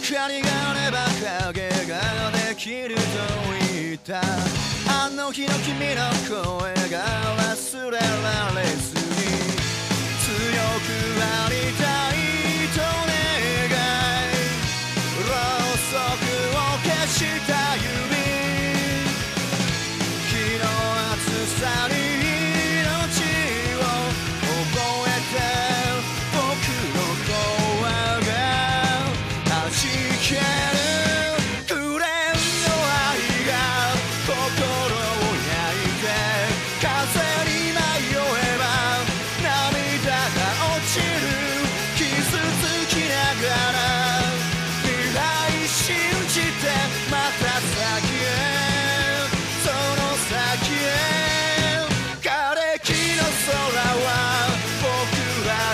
光があれば影ができると言ったあの日の君の声が忘れられずに強くありたいと願いろうそくを消した指日の暑さに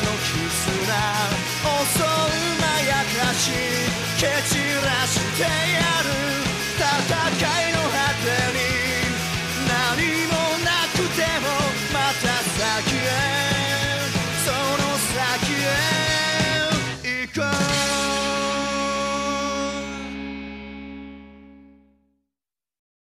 蹴散らして